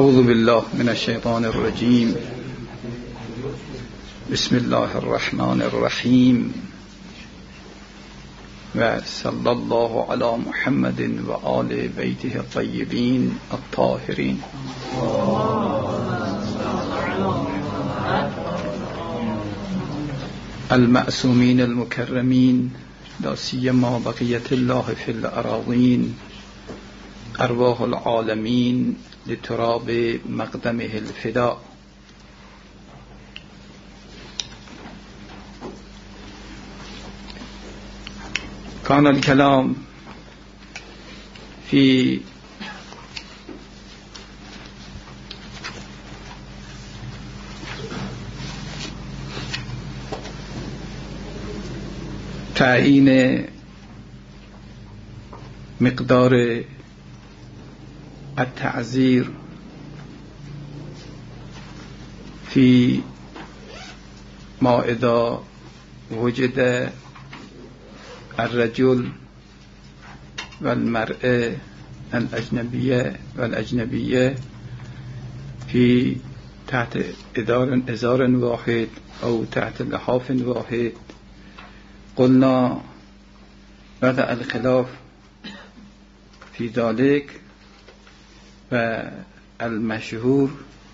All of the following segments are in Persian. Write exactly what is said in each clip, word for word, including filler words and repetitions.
اعوذ بالله من الشیطان الرجیم. بسم الله الرحمن الرحیم و صلی الله علی محمد و آل بیته الطیبین الطاهرین. المعصومین المکرمین، لا سیما بقیت الله فی الاراضین، ارواح العالمین لتراب مقدمه الفداء. كان الكلام في تعیین مقدار التعزير في ما إذا وجد الرجل والمرأة الأجنبية والأجنبية في تحت إزار إزار واحد أو تحت لحاف واحد. قلنا بدأ الخلاف في ذلك، والمشهور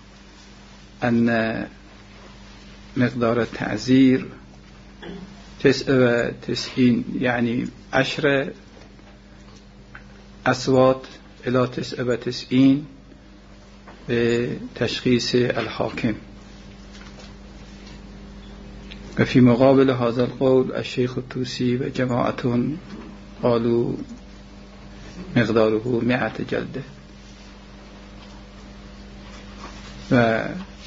أن مقدار التعزير تسعة وتسعين، يعني عشر أصوات إلى تسعة وتسعين بتشخيص الحاكم. وفي مقابل هذا القول الشيخ الطوسي وجماعة قالوا مقداره مئة جلدة. و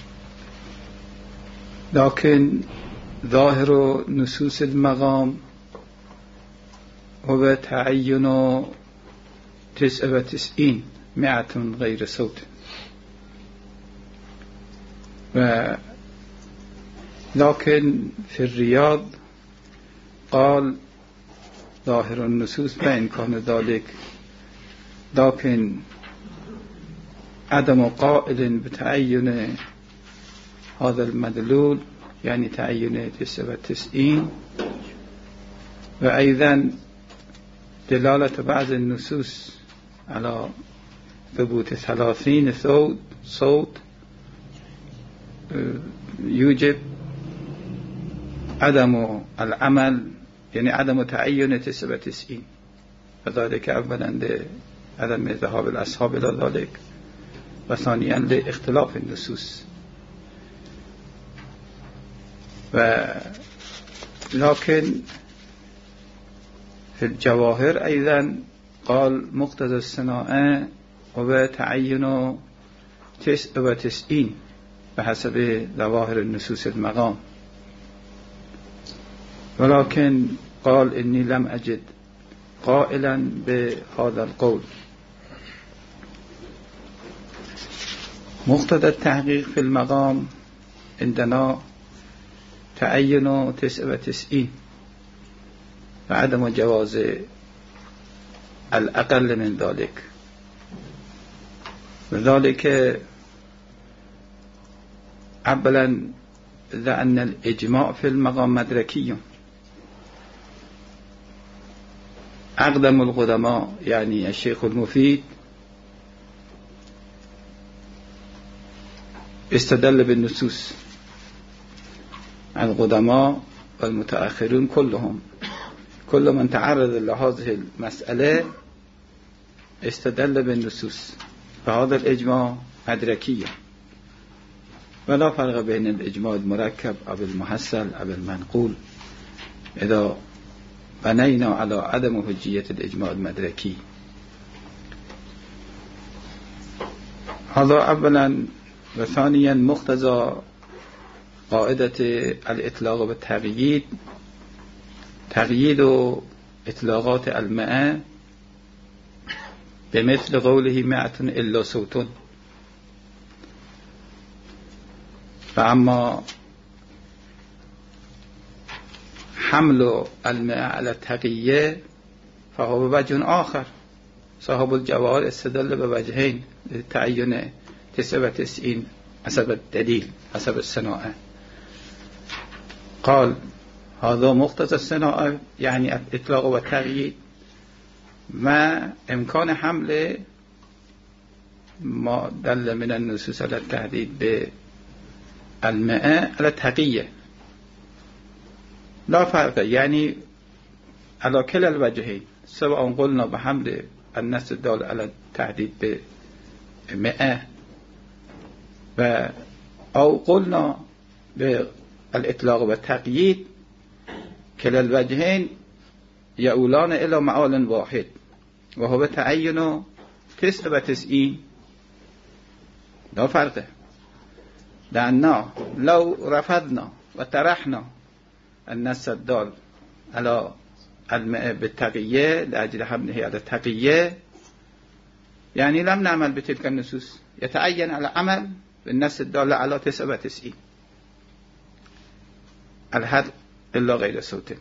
لكن ظاهر نصوص المقام هو تعين تسعة وتسعين مئة غير صوت. و لكن في الرياض قال ظاهر النصوص بإن كان ذلك، لكن عدم قائل بتعين هذا المدلول، يعني تعين تسعة وتسعين. وأيضا دلالة بعض النصوص على ثبوت ثلاثين صوت صوت يوجب عدم العمل، يعني عدم تعين تسعة وتسعين. فذلك أولا لعدم ذهاب الأصحاب إلى ذلك، وثانيا لاختلاف النصوص. و لكن في الجواهر أيضا قال مقتضى الصناعة هو تعين تسعة وتسعين بحسب ظواهر النصوص المقام. ولكن قال إني لم أجد قائلا بهذا القول. مقتضى التحقيق في المقام عندنا تعين تسعة وتسعين وعدم جواز الأقل من ذلك. وذلك أولا لأن الإجماع في المقام مدركي. أقدم القدماء يعني الشيخ المفيد استدل بالنصوص، القدماء والمتأخرون كلهم، كل من تعرض لهذه المسألة استدل بالنصوص، فهذا الإجماع مدركي. ولا فرق بين الإجماع المركب أو المحصل أو المنقول إذا بنينا على عدم حجية الإجماع المدركي. هذا أولا. وثانيا مقتضى قاعدة الإطلاق والتقييد، تقييد إطلاقات المئة بمثل قوله مئة إلا صوت. فأما حمل المئة على التقية فهو بوجه آخر. صاحب الجواهر استدل بوجهين لتعين تسعة وتسعين حسب الدليل حسب الصناعة. قال هذا مقتضى الصناعة يعني الإطلاق والتقييد مع إمكان حمل ما دل من النصوص على التهديد بالمئة على التقية لا فرق، يعني على كلا الوجهين، سواء قلنا بحمل النص الدال على التهديد بمئة و أو قلنا بالإطلاق والتقييد، كلا الوجهين يؤولان إلى معال واحد وهو تعين تسعة وتسعين. لا فرق، لأننا لو رفضنا وطرحنا النص الدال على المئة بالتقية لأجل حمله على التقية يعني لم نعمل بتلك النصوص، يتعين على عمل بالنص الدال على تسعة وتسعين الحد إلا غير صوت.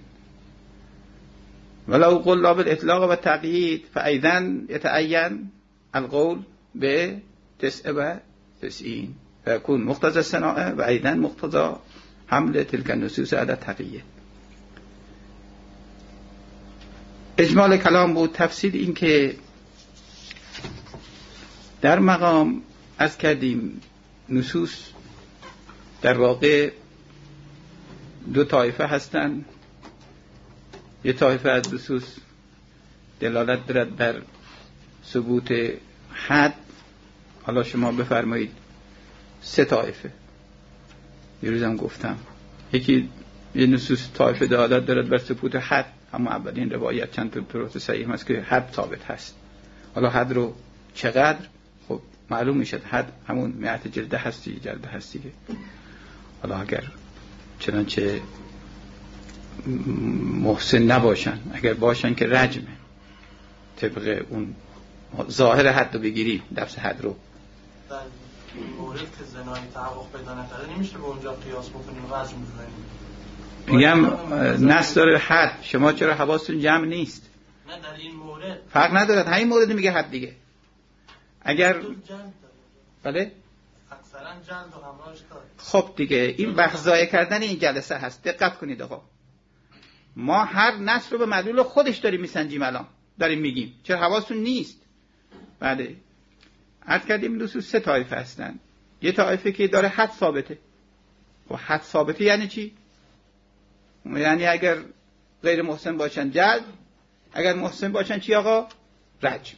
ولو قلنا بالإطلاق والتقييد فأيضا يتعين القول بتسعة وتسعين فيكون مقتضى الصناعة وأيضا مقتضى حمل تلك النصوص على التقية. اجمال کلام بود. تفسیر این که در مقام از کردیم نصوص در واقع دو طایفه هستند. یک طایفه از نصوص دلالت دارد بر ثبوت حد. حالا شما بفرمایید سه طایفه دیروزم گفتم، یکی یه نصوص طایفه دلالت دارد بر ثبوت حد، اما اولین روایت چند تا طرق صحیح هست که حد ثابت هست. حالا حد رو چقدر خب معلوم میشد، حد همون مئت جلده هستی جلده هستی که حالا اگر چنانچه محسن نباشن، اگر باشن که رجمه طبق اون ظاهر حد رو بگیریم لفظ حد رو. در مورد که زنای تحقق پیدا نکرده نمیشه به اونجا قیاس بکنیم رجم بزنیم. میگم نص داره حد، شما چرا حواستون جمع نیست؟ نه در این مورد فرق ندارد، همین مورد میگه حد دیگه. اگر بله اکثرا جلد و همراهش داره. خب دیگه این بحث ضایع کردن این جلسه هست. دقت کنید آقا، ما هر نص رو به مدلول خودش داریم میسنجیم، الان داریم میگیم، چرا حواستون نیست؟ بله عرض کردیم نصوص سه طایفه هستن. یه طایفه که داره حد ثابته. و حد ثابته یعنی چی؟ یعنی اگر غیر محسن باشن جلد، اگر محسن باشن چی آقا؟ رجم.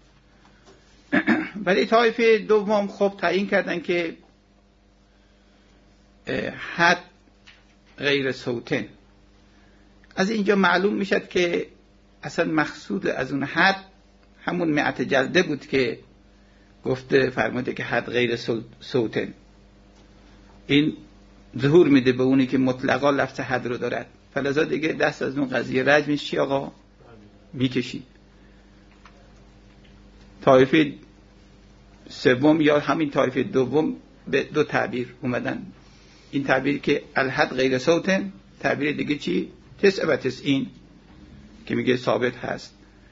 ولی طایفه دوم خب تعیین کردن که حد غیر صوتن. از اینجا معلوم میشد که اصلا مقصود از اون حد همون مئت جلده بود که گفته فرموده که حد غیر صوتن. این ظهور میده به اونی که مطلقا لفظ حد رو دارد، فلذا دیگه دست از اون قضیه رجمش چی آقا؟ میکشی. طایفه سوم یا همین طایفه دوم به دو تعبیر اومدن. این تعبیر که الحد غیر صوتن، تعبیر دیگه چی؟ تسعة وتسعين که میگه ثابت هست.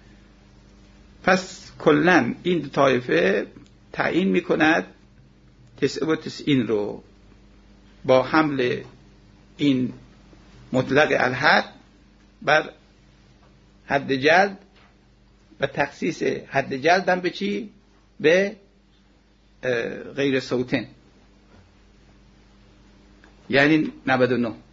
پس کلن این دو طایفه تعیین میکند تسعة وتسعين رو با حمل این مطلق الحد بر حد جلد و تخصیص حد جلد هم به چی؟ به غیر صوتن، یعنی نود و نه.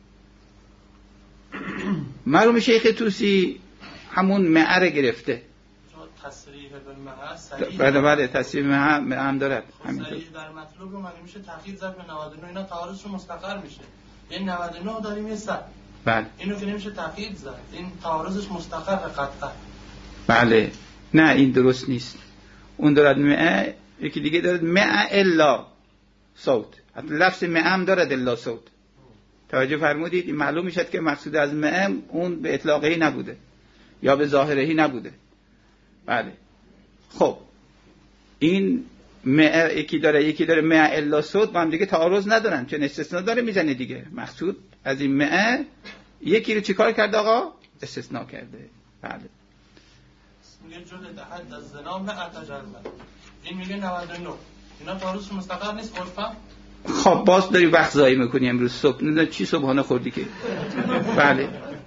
معلوم شیخ توسی همون مئه رو گرفته. تصریح بالمئه صحیح. بله بله تصریح مئه هم دارد. صحیح در مطلوب رو مگه میشه تقیید زد به نود و نه؟ اینا تعارضشون مستقر میشه. این نود و نه داریم یه صد. بله. اینو که نمیشه تقیید زد. این تعارضش مستقر قطعا. بله. نه این درست نیست. اون دارد مئه، یکی دیگه دارد مئه الا صوت. حتی لفظ مئه هم دارد الا صوت. توجه فرمودید؟ این معلوم میشد که مقصود از مئه اون به اطلاقی نبوده یا به ظاهری نبوده. بله. خب این مئه یکی داره یکی داره مئه الا صوت، با هم دیگه تعارض ندارن، چون استثناء داره میزنه دیگه. مقصود از این مئه یکی رو چیکار کرده آقا؟ استثناء کرده. بله. میگه جلد حد از زنا مئة جلد، این میگه نود و نه. اینا تعارض مستقر نیست عرفا؟ خب باز داری وقت ضایع میکنی امروز صبح. نه چی صبحانه خوردی که؟ بله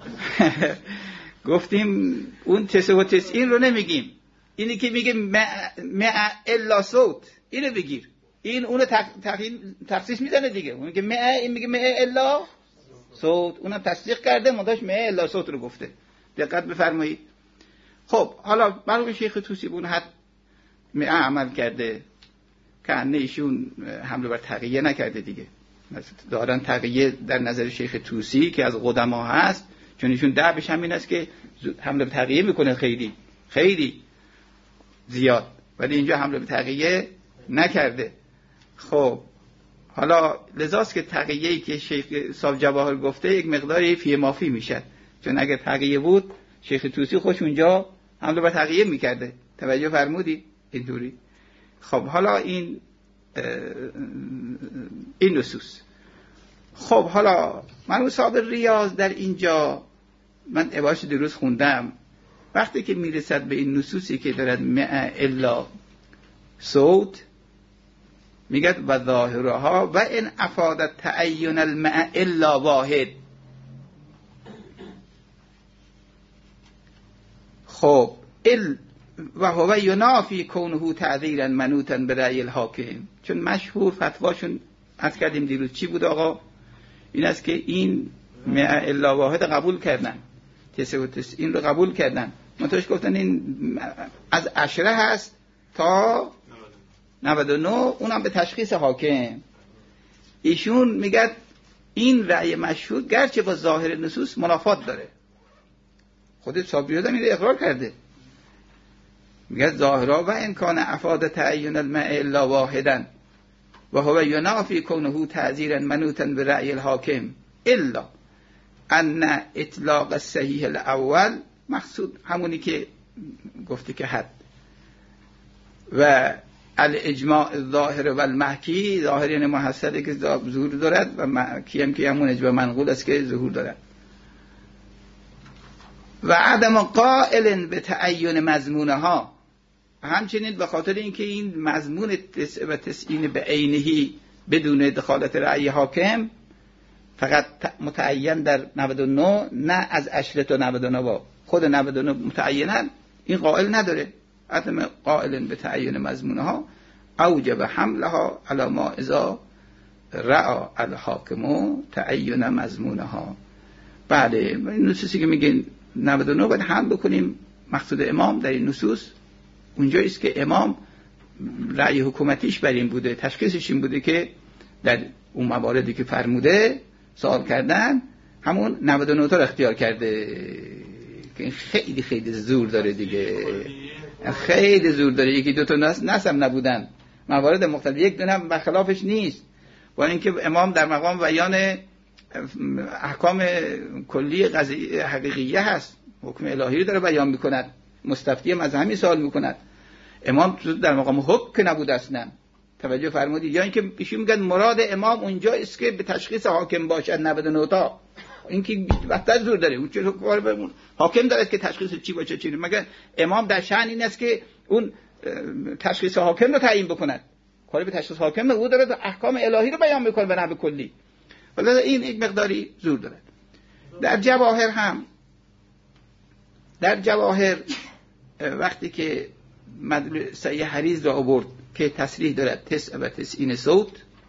گفتیم اون تسع و تسعین رو نمیگیم، اینی که میگه مع الا صوت اینو بگیر، این اونو تخصیص میزنه دیگه. اون میگه مع، این میگه مع الا صوت، اونم تصدیق کرده، مداش مع الا صوت رو گفته. دقت بفرمایید. خب حالا مرحوم شیخ طوسی بون حد مع عمل کرده که انه ایشون حمله بر تقیه نکرده دیگه. دارن تقیه در نظر شیخ طوسی که از قدما هست، چون ایشون دعوش همین است که حمله به تقیه میکنه خیلی خیلی زیاد، ولی اینجا حمله به تقیه نکرده. خب حالا لذاست که تقیه‌ای که شیخ صاحب جواهر گفته یک مقداری فی مافی میشه، چون اگر تقیه بود شیخ طوسی خوش اونجا حمله به تقیه میکرده. توجه فرمودی اینطوری؟ خب حالا این این نصوص. خب حالا مرحوم صاحب ریاض در اینجا من عبارش درست خوندم، وقتی که میرسد به این نصوصی که دارد مع الا صوت میگه و ظاهرها و ان افادت تعین المع الا واحد. خب ال و هو ینافی کونه تعذیرا منوطا برأی الحاکم، چون مشهور فتواشون از کردیم دیروز چی بود آقا؟ این است که این مع الا واحد قبول کردن، تسع و تسعین رو قبول کردن، منتهاش گفتن این از عشره هست تا نود و نه، اونم به تشخیص حاکم. ایشون میگه این رأی مشهور گرچه با ظاهر نصوص منافات داره، خودت صابری هم این اقرار کرده، میگه ظاهرا و امکان افاد تعین المع الا واحدا و هو ینافی کونه تعذیرا منوطا برأی الحاکم الا ان اطلاق الصحیح الاول مقصود همونی که گفته که حد و الاجماع الظاهر و المحکی، ظاهر یعنی محصله که ظهور دارد و محکی هم که همون اجماع منقول است که ظهور دارد، و عدم قائل به تعین مضمونها، همچنین به خاطر اینکه این مضمون تسع و تسعین به عینهی بدون دخالت رأی حاکم فقط متعین در نود و نه، نه از عشره تا نود و نه با خود نود و نه متعینن، این قائل نداره. عدم قائل به تعین مضمونها اوجب حملها علی ما اذا رأى الحاکم تعین مضمونها. بله این نصوصی که میگن نود و نه باید حمل بکنیم، مقصود امام در این نصوص اونجایی است که امام رأی حکومتیش بر این بوده، تشخیصش این بوده که در اون مواردی که فرموده سوال کردن همون نود و نه تا اختیار کرده، که این خیلی خیلی زور داره دیگه، خیلی زور داره. یکی دو تا نص نصم نبودن، موارد مختلف، یک دونه هم برخلافش نیست، با اینکه امام در مقام بیان احکام کلی قضیه حقیقیه هست، حکم الهی رو داره بیان میکند، مستفتی هم از همین سوال میکند، امام در مقام حکم که نبود اصلا. توجه فرمودید؟ یا اینکه ایشون میگن مراد امام اونجا است که به تشخیص حاکم باشد نود و نه تا، این که وقت زور داره، اون چه حاکم داره که تشخیص چی باشه چی، مگر امام در شأن این است که اون تشخیص حاکم رو تعیین بکند، کاری به تشخیص حاکم او داره، احکام الهی رو بیان میکنه به نحو کلی، ولی این یک مقداری زور داره. در جواهر هم در جواهر وقتی که مدلول سعی حریز را آورد که تصریح دارد تسع و تسعین صوت،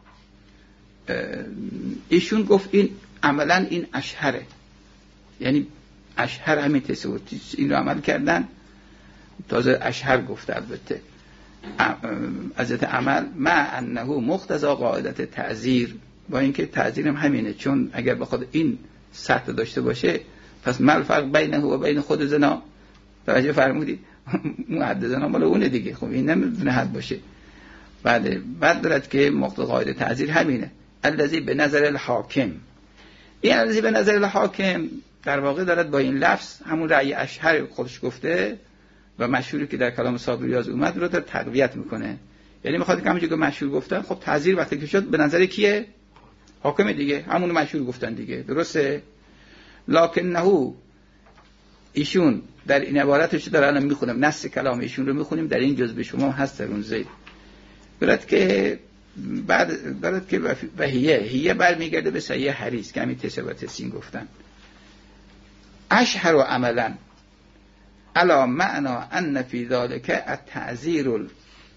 ایشون گفت این عملا این اشهره، یعنی اشهر همین تسع و تسعین رو عمل کردن، تازه اشهر گفته البته ازت عمل مع انه مقتضی قاعدت تعذیر، با اینکه تعذیر هم همینه، چون اگر بخواد این سطح داشته باشه پس مال فرق بینه و بین خود زنا. توجه فرمودید؟ حد زنا مال اونه دیگه، خب این نمیتونه حد باشه. بعد بعد دارد که مقتضی قاعده تعذیر همینه، الذی به نظر الحاکم. این الذی به نظر الحاکم در واقع دارد با این لفظ همون رأی اشهر خودش گفته و مشهوری که در کلام صابری از اومد رو داره تقویت میکنه، یعنی میخواد که همونجوری که مشهور گفتن، خب تعذیر وقتی که شد به نظر کیه؟ حاکم دیگه، همون مشهور گفتن دیگه، درسته؟ لکنه ایشون در این عبارتش داره، الان میخونم نص کلام ایشون رو میخونیم، در این جزء به شما هست در اون زید دارد که بعد دارد که وحیه هیه برمیگرده به صحیح حریص که همین تسع و تسعین گفتن. اشهر و عملا علا معنا ان فی ذالک التعذیر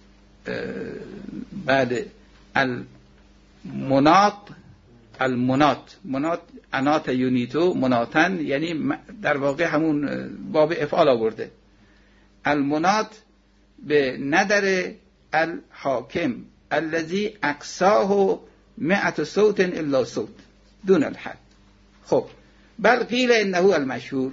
بعد المناط المناط مناط انات یونیتو مناطن، یعنی در واقع همون باب افعال آورده. المناط به ندر الحاکم الذي اقصاه مئة صوت الا صوت دون الحد. خب بل قیل انه المشهور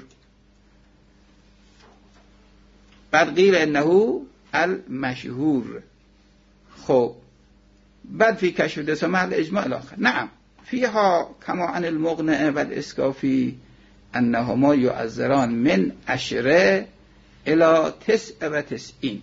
بل قیل انه المشهور. خب بعد فی کشف دسته محل اجماع الاخر. نعم فیها کما عن المغنع و الاسکافی انهما یعذران من عشره الى تسع و تسعین.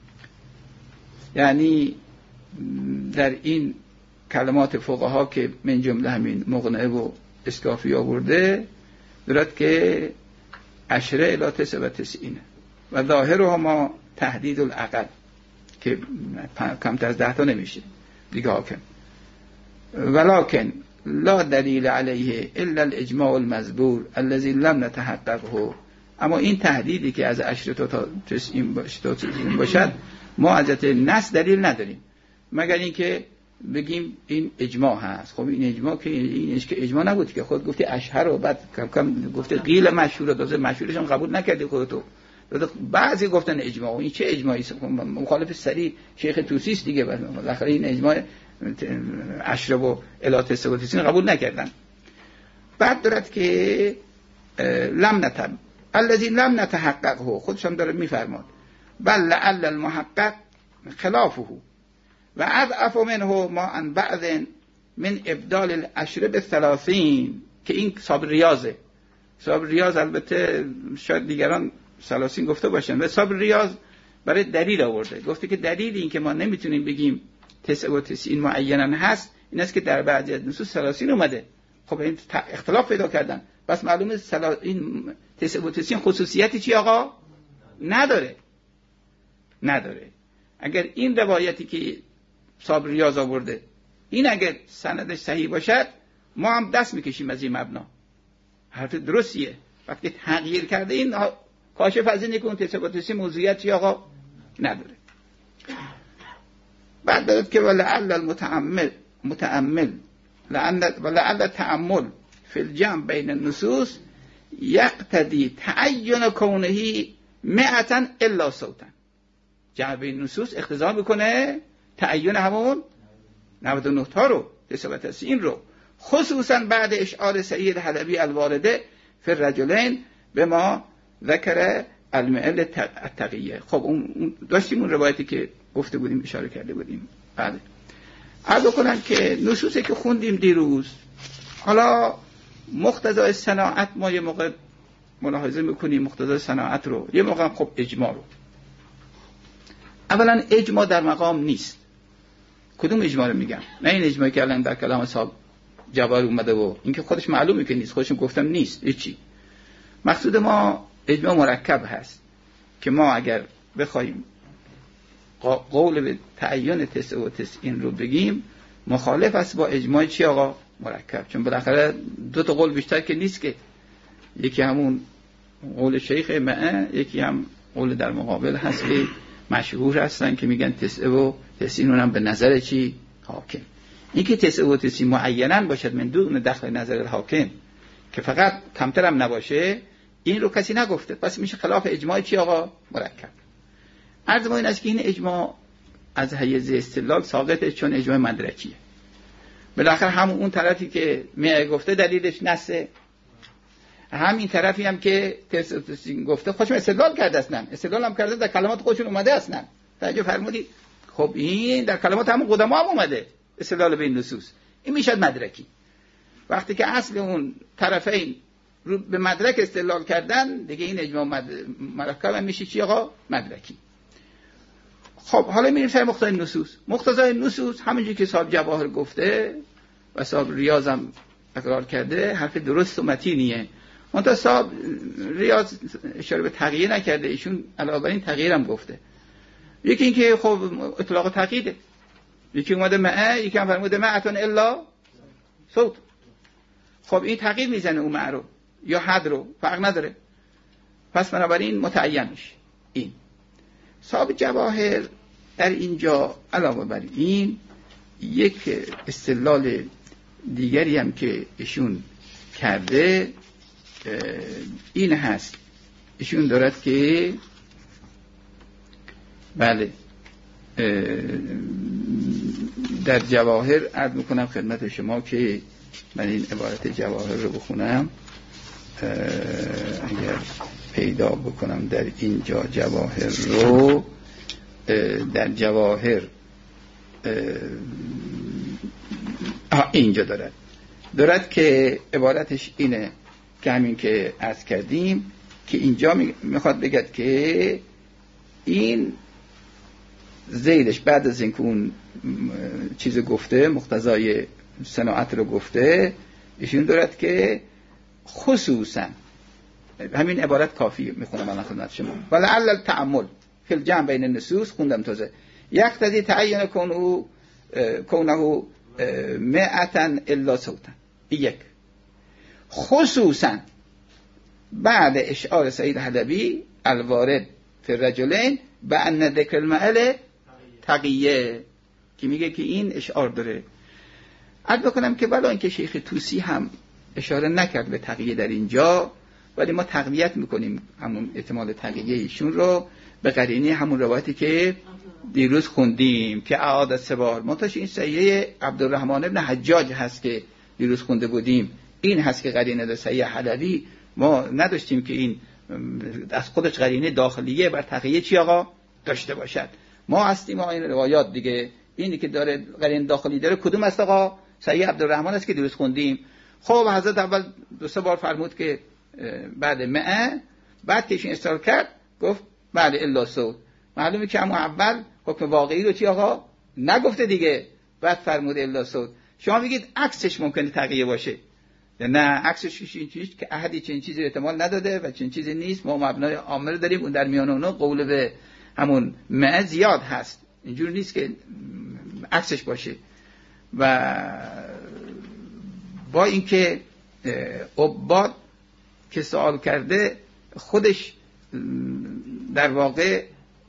یعنی در این کلمات فقها که من جمله همین مغنع و اسکافی آورده دارد که عشره الی تسع و تسعین و ظاهرهما تهدید العقل که کمتر از ده تا نمیشه دیگه حاکم. ولکن لا دلیل علیه الا الاجماع المذبور الذي لم نتحققه. اما این تهدیدی که از عشره تا تسعین باشد ما از نص دلیل نداریم مگر اینکه بگیم این اجماع هست. خب این اجماع که اینش که اجماع نبود که خود گفتی اشهر و بعد کم کم گفته قیل مشهور دازه مشهورش هم قبول نکردی خودتو. بعضی گفتن اجماع. این چه اجماعی؟ مخالف سری شیخ توسی است دیگه. بالاخره این اجماع عشره و الی تسع و تسعین قبول نکردن. بعد دارد که لم نتم الذی لم نتحققه خودشم داره میفرماد بل لعل المحقق خلافه و اضعف منه ما عن بعض من ابدال العشره به ثلاثین که این صاحب ریاضه. صاحب ریاض البته شاید دیگران ثلاثین گفته باشن و صاحب ریاض برای دلیل آورده. گفته که دلیل این که ما نمیتونیم بگیم تسع و تسعین معینا هست این است که در بعضی از نصوص ثلاثین اومده. خب این اختلاف پیدا کردن. بس معلومه این تسع و تسعین خصوصیتی چی آقا؟ نداره نداره. اگر این روایتی که صاحب ریاض آورده این اگر سندش صحیح باشد ما هم دست میکشیم از این مبنا. حرف درستیه. وقتی تغییر کرده این کاشف از اینه که اون تسع و تسعین موضوعیت چی آقا؟ نداره. بعد دارد که ولعل المتأمل متأمل ولعل تأمل فی الجمع بین النصوص یقتضی تعین کونه مئة الا صوتا. جمع بین النصوص اقتضا میکنه تعین همون نود و نه تا رو تسع و تسعین رو خصوصا بعد اشعار سعید حلبی الوارده فی الرجلین به ما ذکر المعل التقیه. خب اون داشتیم اون روایتی که گفته بودیم اشاره کرده بودیم. بله عرض کنم که نصوصی که خوندیم دیروز حالا مقتضای صناعت ما یه موقع ملاحظه میکنیم مقتضای صناعت رو، یه موقع خب اجماع رو. اولا اجماع در مقام نیست. کدوم اجماع رو میگم؟ نه این اجماعی که الان در کلام صاحب جوار اومده و اینکه خودش معلومه که نیست، خودشون گفتم نیست. هیچی. مقصود ما اجماع مرکب هست که ما اگر بخوایم قول به تعیین تسع و تسعین رو بگیم مخالف است با اجماع چی آقا؟ مرکب. چون بالاخره دو تا قول بیشتر که نیست که، یکی همون قول شیخ معه، یکی هم قول در مقابل هست که مشهور هستن که میگن تسع و تسعین هم به نظر چی؟ حاکم. این که تسع و تسعین معیناً باشد من دون دخل نظر الحاکم که فقط کمتر هم نباشه، این رو کسی نگفته، پس میشه خلاف اجماع چی آقا؟ مرکب. عرض ما این است که این اجماع از حیز استدلال ساقطه چون اجماع مدرکیه. بالاخره همون اون طرفی که میگه گفته دلیلش نسه، همین طرفی هم که تسع و تسعین گفته خودشون استدلال کرده اصلا، استدلال هم کرده در کلمات خودشون اومده اصلا. توجه فرمودید؟ خب این در کلمات همون قدما هم اومده استدلال به این نصوص. این میشد مدرکی. وقتی که اصل اون طرفین رو به مدرک استدلال کردن دیگه این اجماع مد... مرکب هم میشه چی آقا؟ مدرکی. خب حالا میریم سر مقتضای نصوص. مقتضای نصوص همونجوری که صاحب جواهر گفته و صاحب ریاض هم اقرار کرده حرف درست و متینیه. منتها صاحب ریاض اشاره به تغییر نکرده، ایشون علاوه بر این تغییر هم گفته. یکی این که خب اطلاق تقییده، یکی اومده معه، یکی هم فرموده معتون الا صوت. خب این تغییر میزنه اون مع رو یا حد رو، فرق نداره. پس بنابراین متعین میشه. این صاحب جواهر در اینجا علاوه بر این یک استدلال دیگری هم که ایشون کرده این هست. ایشون دارد که بله در جواهر عرض میکنم خدمت شما که من این عبارت جواهر رو بخونم اگر پیدا بکنم در اینجا جواهر رو. در جواهر اینجا دارد دارد که عبارتش اینه که همین که عرض کردیم که اینجا میخواد بگد که این زیدش بعد از اینکه اون چیز گفته مقتضای صناعت رو گفته، ایشون دارد که خصوصا همین عبارت کافی میخونم من خدمت شما. ولعل التأمل فی الجمع بین النصوص خوندم تازه یقتضی تعین کونه کونه مئتا الا صوتا. یک خصوصا بعد اشعار سید حلبی الوارد فی الرجلین به ان ذکر المعل تقیه که میگه که این اشعار داره. عرض بکنم که بلا اینکه شیخ طوسی هم اشاره نکرد به تقیه در اینجا، ولی ما تقویت میکنیم همون احتمال تقیه ایشون رو به قرینه همون روایتی که دیروز خوندیم که اعاد سبار منتش این صحیح عبدالرحمن ابن حجاج هست که دیروز خونده بودیم. این هست که قرینه در صحیح حلبی ما نداشتیم که این از خودش قرینه داخلیه بر تقیه چی آقا داشته باشد. ما هستیم این روایات دیگه. اینی که داره قرینه داخلی داره کدوم است آقا؟ صحیح عبدالرحمن است که دیروز خوندیم. خب حضرت اول دو سه بار فرمود که بعد مئه، بعد که ایشون اصرار کرد گفت بعد الا صوت. معلومه که اما اول حکم واقعی رو چی آقا نگفته دیگه، بعد فرمود الا صوت. شما میگید عکسش ممکنه تقیه باشه. نه عکسش این چیز که احدی چنین چیزی احتمال نداده و چنین چیزی نیست. ما مبنای عامل داریم اون در میان اونها قول به همون مئه زیاد هست، اینجور نیست که عکسش باشه. و با اینکه عباد که سوال کرده خودش در واقع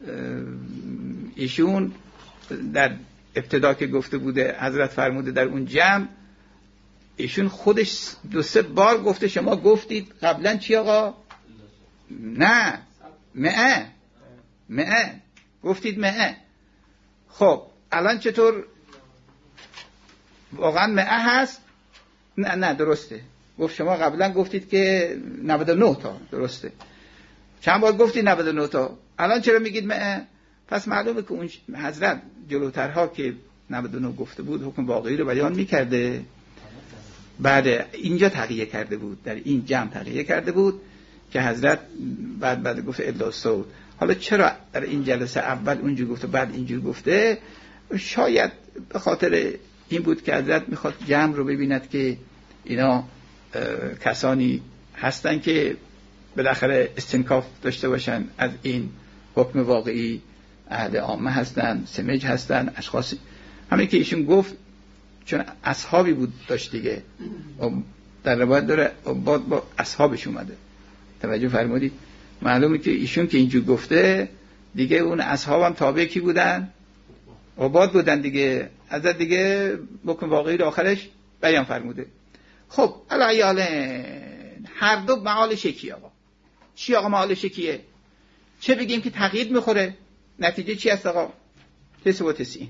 ایشون در ابتدا که گفته بوده حضرت فرموده در اون جمع ایشون خودش دو سه بار گفته شما گفتید قبلا چی آقا؟ نه مئه مئه گفتید مئه. خب الان چطور واقعا مئه هست؟ نه نه درسته. گفت شما قبلا گفتید که نود و نه تا درسته. چند بار گفتید نود و نه تا، الان چرا میگید مئه؟ پس معلومه که اون حضرت جلوترها که نود و نه گفته بود حکم واقعی رو بیان میکرده، بعد اینجا تقیه کرده بود، در این جمع تقیه کرده بود که حضرت بعد بعد گفت الا صوت. حالا چرا در این جلسه اول اونجور گفته بعد اینجور گفته؟ شاید به خاطر این بود که حضرت میخواد جمع رو ببیند که اینا کسانی هستن که بالاخره استنکاف داشته باشن از این حکم واقعی، اهل عامه هستن، سمج هستن، اشخاص همین که ایشون گفت چون اصحابی بود داشت دیگه. در روایت داره عباد با اصحابش اومده. توجه فرمودید؟ معلومه که ایشون که اینجور گفته دیگه اون اصحاب هم تابع کی بودن؟ عباد بودن دیگه. از دیگه حکم واقعی رو آخرش بیان فرموده. خب الایال هر دو معال شکی آقا. چی آقا معال شکیه؟ چه بگیم که تقیید میخوره؟ نتیجه چی هست آقا؟ تسع و تسعین.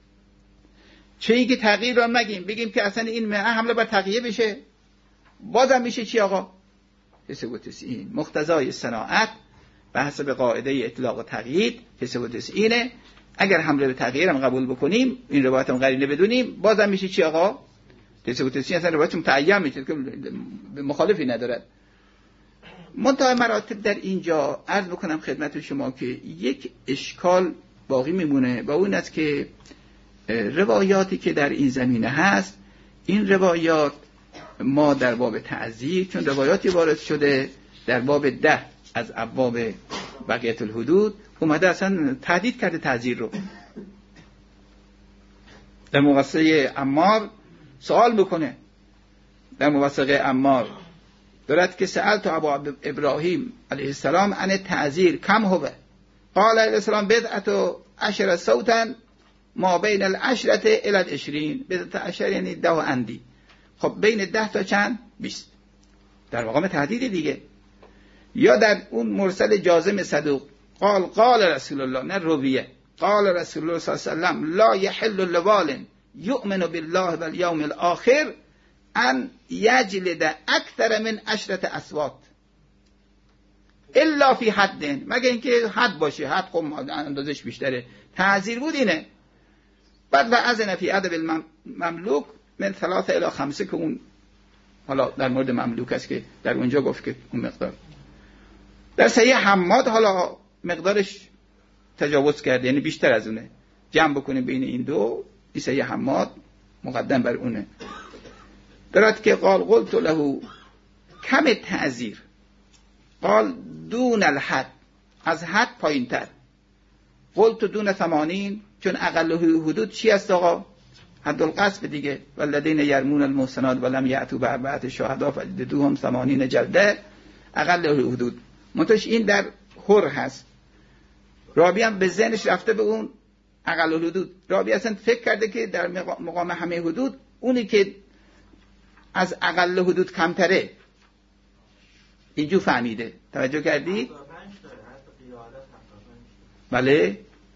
چه اینکه تغییر رو نگیم بگیم که اصلا این مئه حمله بر تقیه بشه، بازم میشه چی آقا؟ تسع و تسعین. مقتضای صناعت به حسب قاعده اطلاق و تقیید تسع و تسعینه. اگر حمله به تغییر هم قبول بکنیم، این روایت هم قرینه بدونیم، بازم میشه چی آقا؟ تسع و تسعین. اصلا روایت متعین میشه که مخالفی ندارد. منتهای مراتب در اینجا عرض بکنم خدمت شما که یک اشکال باقی میمونه و اون است که روایاتی که در این زمینه هست، این روایات ما در باب تعزیر چون روایاتی وارد شده در باب ده از ابواب بقیت الحدود اومده اصلا تهدید کرده تعزیر رو. در مواسطه عمار سوال بکنه، در مواسطه عمار دارد که سألت ابا ابراهیم علیه السلام عن تعذیر کم هو، قال علیه السلام بدعت و عشر صوتا ما بین العشرة الی العشرین. بدعت عشر یعنی ده و اندی. خب بین ده تا چند؟ بیست. در مقام تهدید دیگه. یا در اون مرسل جازم صدوق قال قال رسول الله، نه رویه، قال رسول الله صلی الله علیه وسلم لا یحل لوال یؤمن بالله والیوم الاخر ان یجلد اکثر من عشرة اصوات الا فی حد، مگه اینکه حد باشه، حد خب اندازش بیشتره. تعذیر بود اینه. بعد و اذن فی ادب المملوک من ثلاثه الی خمسه، که اون حالا در مورد مملوک است که در اونجا گفت که اون مقدار. در صحیح حماد حالا مقدارش تجاوز کرده، یعنی بیشتر از اونه. جمع بکنیم بین این دو، این صحیح حماد مقدم بر اونه. دارد که قال قلت له کم تعذیر، قال دون الحد، از حد پایین تر. قلت دون ثمانین، چون اقل حدود چی است آقا؟ حد القذف دیگه. والذین یرمون المحصنات ولم یأتوا باربعة شهداء فجلدوهم ثمانین جلده، اقل حدود. منتش این در حر هست. رابی هم به ذهنش رفته به اون اقل حدود. رابی اصلا فکر کرده که در مقام همه حدود اونی که از اقل حدود کمتره، اینجور فهمیده. توجه کردی؟ بله.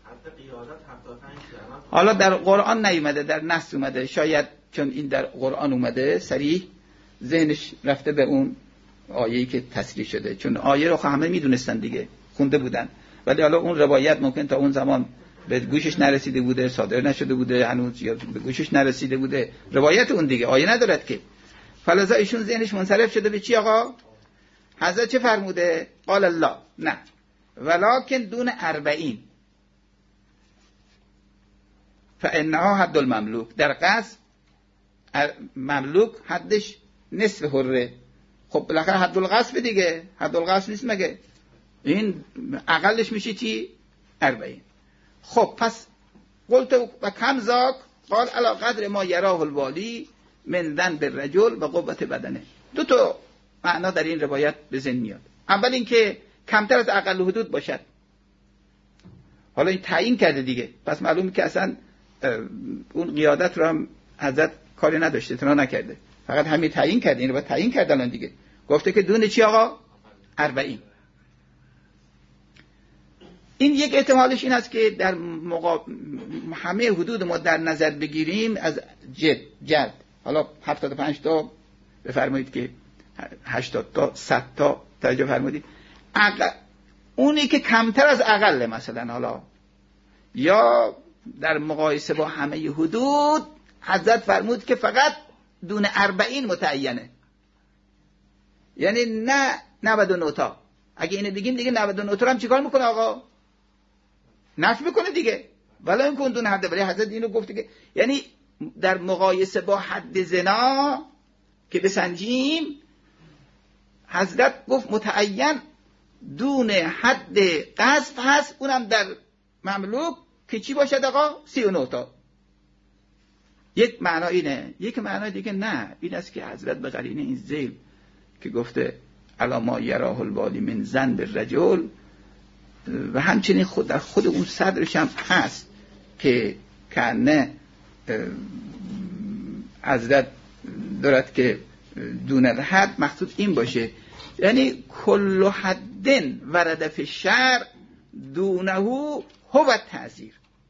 حالا در قرآن نیومده، در نص اومده. شاید چون این در قرآن اومده صریح ذهنش رفته به اون آیه‌ای که تصریح شده، چون آیه رو همه میدونستن دیگه، خونده بودن. ولی حالا اون روایت ممکن تا اون زمان به گوشش نرسیده بوده، صادر نشده بوده هنوز، یا به گوشش نرسیده بوده. روایت اون دیگه، آیه ندارد که. فلذا ایشون ذهنش منصرف شده به چی آقا؟ حضرت چه فرموده؟ قال الله نه ولکن دون اربعین فانها حد المملوک. در قصد مملوک حدش نصف حره. خب بالاخره حد القذف دیگه، حد القذف نیست مگه؟ این اقلش میشه چی؟ اربعین. خب پس قلت و کم زاک، قال علی قدر ما یراه الوالی من ذنب الرجل و قوت بدنه. دو تا معنا در این روایت به ذهن میاد. اول اینکه کمتر از اقل حدود باشد. حالا این تعیین کرده دیگه، پس معلومه که اصلا اون قیادت رو هم حضرت کاری نداشته، اطلاع نکرده، فقط همین تعیین کرده. این رو باید تعیین کرد الان دیگه. گفته که دون چی آقا؟ اربعین. این یک احتمالش این است که در مقا... همه حدود ما در نظر بگیریم از جد جد حالا هفتاد و پنج تا بفرمایید که هشتاد تا صد تا توجه فرمودید، اقل... اونی که کمتر از اقل مثلا، حالا یا در مقایسه با همه حدود حضرت فرمود که فقط دون اربعین متعینه، یعنی نه نود و نه تا. اگه اینو بگیم دیگه نود و نه تا هم چیکار میکنه آقا؟ نفی میکنه دیگه. ولی این کن دون حد، ولی حضرت اینو گفته که یعنی در مقایسه با حد زنا که بسنجیم، حضرت گفت متعین دون حد قذف هست، اونم در مملوک که چی باشد آقا؟ سی و نه تا. یک معنا اینه. یک معنا دیگه نه، این است که حضرت به قرینه این ذیل که گفته علی ما یراه الوالی من ذنب الرجل، و همچنین خود در خود اون صدرش هم هست که کنه حضرت دارد که دون الحد مقصود این باشه، یعنی کل حدن ورد فی الشرع دونه هو التعذیر.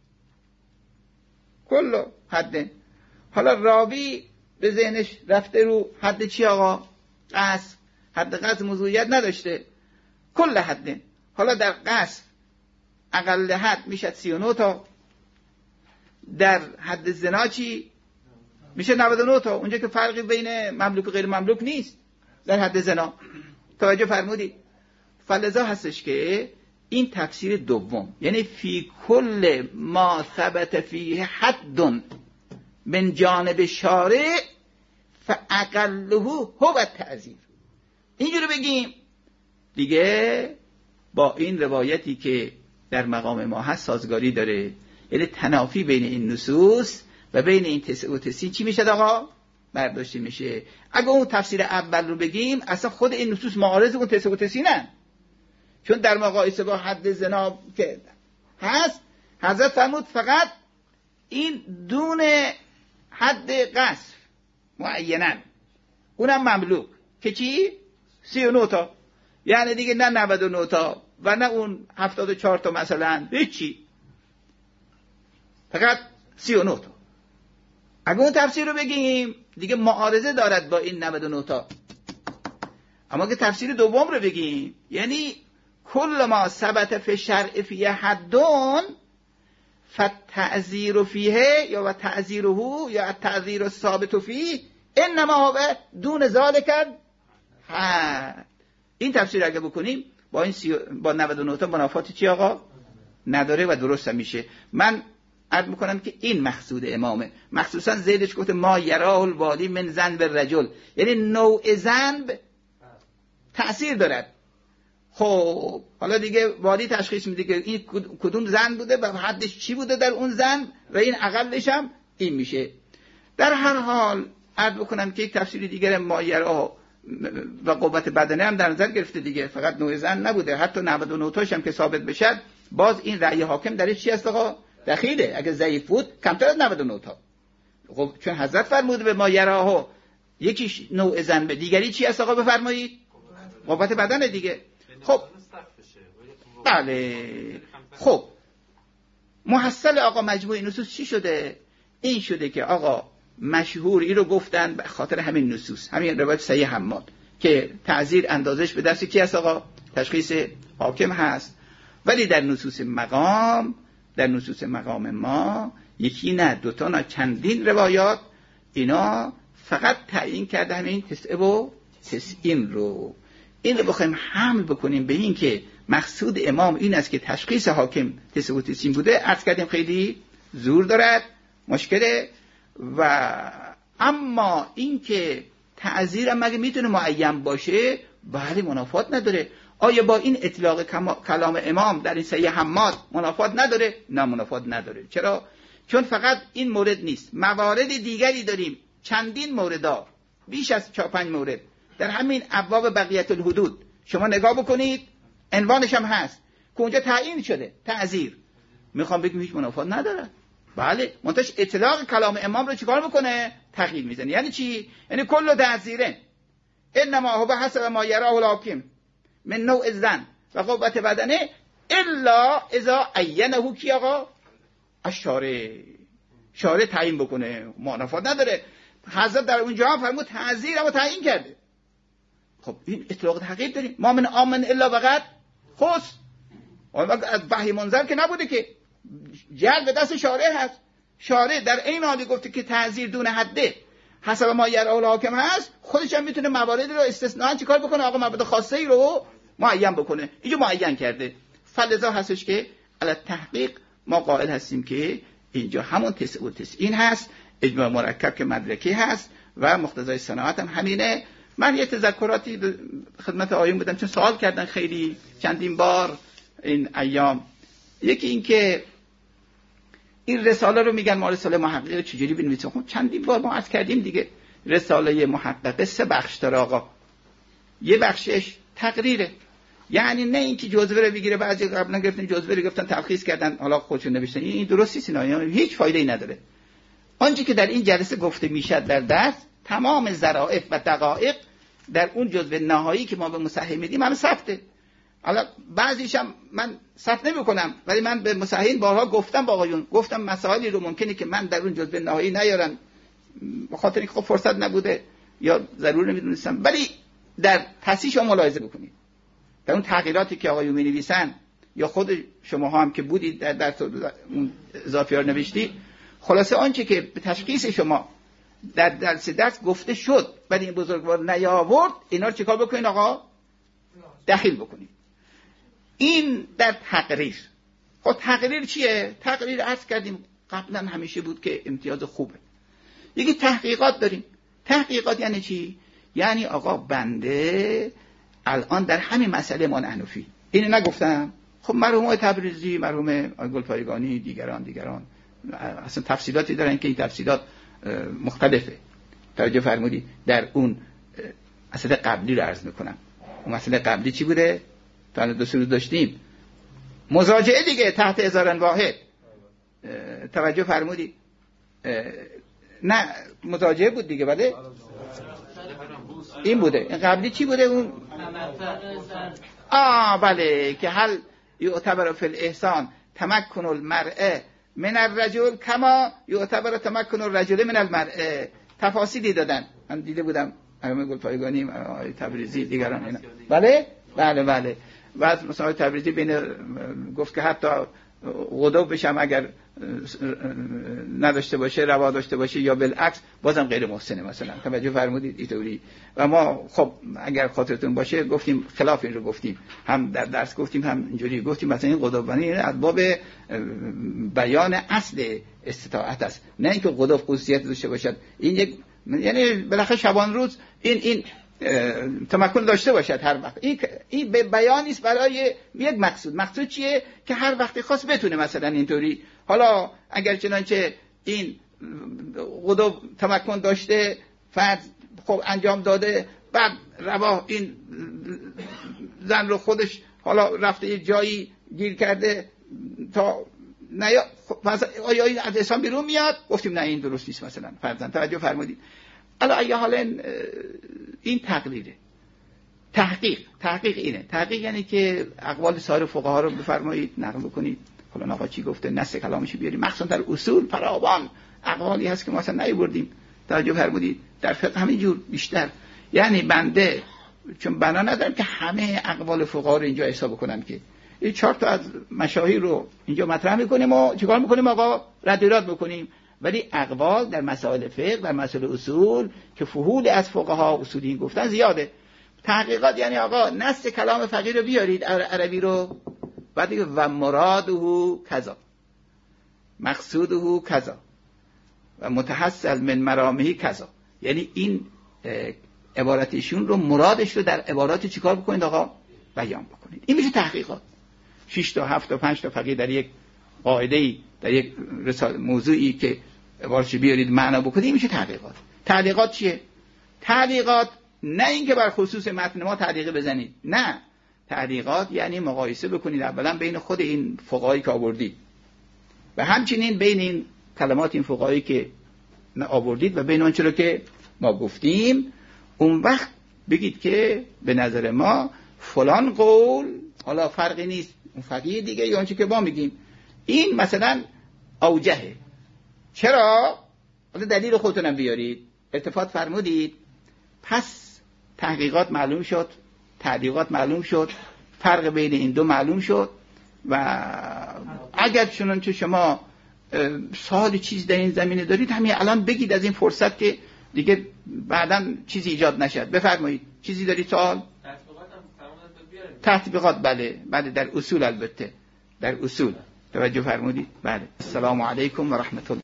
کل حدن. حالا راوی به ذهنش رفته رو حد چی آقا؟ قصد. حد قصد موضوعیت نداشته. کل حدن. حالا در قصد اقل حد میشه سی و نه تا، در حد زنا چی؟ میشه نود و نه تا. اونجا که فرقی بین مملوک و غیر مملوک نیست در حد زنا. توجه فرمودید؟ فلذا هستش که این تفسیر دوم، یعنی فی کل ما ثبت فیه حد من جانب شارع فاقله هو التعذیر. اینجوری بگیم دیگه با این روایتی که در مقام ما هست سازگاری داره، یعنی تنافی بین این نصوص و بین این تسع و تسعین چی میشه آقا؟ برداشته میشه. اگه اون تفسیر اول رو بگیم اصلا خود این نصوص معارض اون تسع و تسعینن، چون در مقایسه با حد زنا که هست حضرت فرمود فقط این دون حد قذف معیناً اونم مملوک که چی؟ سی و نه تا، یعنی دیگه نه نود و نه تا و نه اون هفتاد و چهار تا مثلا، هیچی، فقط سی و نه تا. اگه اون تفسیر رو بگیم دیگه معارضه دارد با این نود و نه تا. اما که تفسیر دوم رو بگیم یعنی کل ما ثبت فی شرع فیه حدون فتعذیر فیه یا و تعذیره یا تعذیر ثابت فیه انما هو دون ذالک حد. این تفسیر اگه بکنیم با این سی... با نود و نه تا منافات چی آقا نداره و درست هم میشه. من عرض میکنم که این مقصود امامه، مخصوصا زیدش گفته ما یراه الوالی من ذنب الرجل، یعنی نوع ذنب تأثیر دارد. خب حالا دیگه والی تشخیص میده که این کدوم ذنب بوده و حدش چی بوده در اون ذنب و این اقلش هم این میشه. در هر حال عرض بکنم که یک تفسیر دیگر ما یراه و قوت بدنه هم در نظر گرفته دیگه، فقط نوع ذنب نبوده، حتی نود و نه تاش هم که ثابت بشه باز این رأی حاکم درش چی است آقا؟ دخیله. اگه ضعیف بود کمتر از نود و نه تا. خب چون حضرت فرموده به ما یراه یکیش نوع ذنب، دیگری چی است آقا بفرمایید؟ قوت بدنه دیگه. خب بله. خب محصل آقا مجموع نصوص چی شده؟ این شده که آقا مشهوری رو گفتن به خاطر همین نصوص، همین روایت صحیح حماد که تعذیر اندازش به دست کی است آقا؟ تشخیص حاکم هست. ولی در نصوص مقام، در نصوص مقام ما یکی نه دوتا نه چندین روایات اینا فقط تعیین کرده همین تسعه و تسعین رو. این رو بخوایم حمل بکنیم به این که مقصود امام این است که تشخیص حاکم تسعه و تسعین بوده، عرض کردیم خیلی زور دارد، مشکله. و اما این که تعذیر هم مگه میتونه معین باشه؟ بله منافات نداره. آیا با این اطلاق کلام امام در این صحیح حماد منافات نداره؟ نه منافات نداره. چرا؟ چون فقط این مورد نیست، موارد دیگری داریم، چندین موردها، بیش از چهار پنج مورد در همین ابواب بقیت الحدود شما نگاه بکنید، عنوانش هم هست که اونجا تعیین شده تعذیر. میخوام بگم هیچ منافات نداره. بله منتش اطلاق کلام امام رو چیکار میکنه؟ تغییر میزنه. یعنی چی؟ یعنی کل تعذیره انما هو حسب ما یراه الحاکم من نوع الظن و قوت بدنه الا اذا عینه کی آقا؟ الشارع. شارع تعیین بکنه، منافات نداره. حضرت در اونجا هم فرمود تعذیر رو تعیین کرده. خب این اطلاق تغییر داریم. ما من آمن الا وقد خص، از وحی منزل که نبوده که، جلب دست شارع هست. شارع در این حالی گفته که تعذیر دون حده حسب ما یراه الحاکم هست، خودش هم میتونه مواردی رو استثناء چیکار بکنه آقا؟ موارد خاصه ای رو معین بکنه. اینجا معین کرده. فلذا هستش که علی تحقیق ما قائل هستیم که اینجا همون تسع و تسعین هست، اجماع مرکب که مدرکی هست و مقتضای صناعت هم همینه. من یه تذکراتی خدمت آیون بدم چون سوال کردن خیلی چندین بار این ایام. یکی این که این رساله رو میگن ما رساله محققه چجوری بنویسیم؟ خب چندین بار ما عرض کردیم دیگه. رساله محققه سه بخش داره آقا. یه بخشش تقریره، یعنی نه اینکه جزوه رو بگیره، بعضی قبلا گرفتن جزوه رو گفتن تلخیص کردن حالا خودشون نوشتن، این درست نیست، اینا هیچ فایده ای نداره. آنچه که در این جلسه گفته میشد در درس تمام ظرافت و دقایق در اون جزوه نهایی که ما به مصحح میدیم همه ثبته. حالا بعضیش هم من ثبت نمی‌کنم، ولی من به مصححین بارها گفتم با آقایون، گفتم مسائلی رو ممکنه که من در اون جزوه نهایی نیارم به خاطر اینکه خب فرصت نبوده یا ضرور نمیدونستم، ولی در تصحیح شما ملاحظه بکنید در اون تغییراتی که آقایون می‌نویسن یا خود شماها هم که بودید در در اون اضافی‌ها نوشتی، خلاصه آنچه که به تشخیص شما در درس درس گفته شد ولی این بزرگوار نیاورد، اینا رو چیکار بکنین آقا؟ دخیل بکنید. این در تقریر. خب تقریر چیه؟ تقریر عرض کردیم قبلا همیشه بود که امتیاز خوبه. یکی تحقیقات داریم. تحقیقات یعنی چی؟ یعنی آقا بنده الان در همین مسئله ما نحنفی اینو نگفتم، خب مرحوم تبریزی، مرحوم گلپایگانی، دیگران دیگران اصلا تفصیلاتی دارن که این تفصیلات مختلفه. توجه فرمودید؟ در اون اصل قبلی رو عرض میکنم. اون اصل قبلی چی بوده؟ تا دو سه روز داشتیم مزاجعه دیگه تحت هزاران واحد. توجه فرمودید؟ نه مزاجعه بود دیگه. بله این بوده. این قبلی چی بوده؟ اون آه بله که هل یعتبر فی الاحسان تمکن المرء من الرجل کما یعتبر تمکن الرجل من المرء. تفاصیلی دادن. من دیده بودم علامه گلپایگانی، تبریزی، دیگران اینا. بله بله بله. بعد مثلا تبریزی بین گفت که حتی غضب بشم اگر نداشته باشه، روا داشته باشه یا بالعکس بازم غیر محسنه مثلا. توجه فرمودید؟ اینطوری. و ما خب اگر خاطرتون باشه گفتیم خلاف این رو گفتیم، هم در درس گفتیم هم اینجوری گفتیم مثلا این غضبانی از باب بیان اصل استطاعت است، نه اینکه غضب خصوصیت داشته باشد. این یک یعنی بالاخره شبان روز این این تمکن داشته باشد هر وقت. این این به بیانی است برای یک مقصود. مقصود چیه؟ که هر وقت خاص بتونه مثلا اینطوری. حالا اگر چنانچه این غضب تمکن داشته، فرض خب انجام داده، بعد روا این زن رو خودش حالا رفته یه جایی گیر کرده تا نه آیا این از اسلام بیرون میاد؟ گفتیم نه این درست نیست مثلا. فرضاً توجه فرمودید؟ الا ای حالا این تقریره. تحقیق تحقیق اینه. تحقیق یعنی که اقوال سایر فقها رو بفرمایید نقل بکنید. فلان آقا چی گفته، نص کلامش بیاریم. مخصوصا در اصول فراوان اقوالی هست که ما اصلا نیاوردیم. توجه فرمودید؟ در فقه همین جور بیشتر. یعنی بنده چون بنا ندارم که همه اقوال فقها رو اینجا حساب کنم که این چهار تا از مشاهیر رو اینجا مطرح میکنیم و چیکار میکنیم آقا؟ رد و ایراد میکنیم. ولی اقوال در مسائل فقه، در مسائل اصول که فحول از فقها اصولیین گفتن زیاده. تحقیقات یعنی آقا نص کلام فقیه رو بیارید عربی رو، بعد دیگه و مراده کذا، مقصوده کذا و متحصل من مرامه کذا. یعنی این عبارتشون رو، مرادش رو در عبارات چیکار بکنید آقا؟ بیان بکنید. این میشه تحقیقات. شش تا هفت تا پنج تا فقیه در یک قاعده‌ای، در یک موضوعی که عبارتش بیارید معنا بکنید، میشه تحقیقات. تعلیقات چیه؟ تعلیقات نه اینکه بر خصوص متن ما تعلیق بزنید، نه. تعلیقات یعنی مقایسه بکنید اولا بین خود این فقهایی که آوردید و همچنین بین این کلمات این فقهایی که آوردید و بین آنچه رو که ما گفتیم. اون وقت بگید که به نظر ما فلان قول، حالا فرقی نیست اون فقیه دیگه یا آنچه که ما میگیم، این مثلا اوجهه. چرا؟ حالا دلیل خودتونم بیارید. التفات فرمودید. پس تحقیقات معلوم شد، تعلیقات معلوم شد، فرق بین این دو معلوم شد. و اگر چنانچه شما سوال چیز در این زمینه دارید همین الان بگید از این فرصت که دیگه بعداً چیزی ایجاد نشد. بفرمایید. چیزی دارید سوال؟ تطبیقات بله بله در اصول، البته در اصول. توجه فرمودید؟ بله. السلام علیکم و رحمت الله.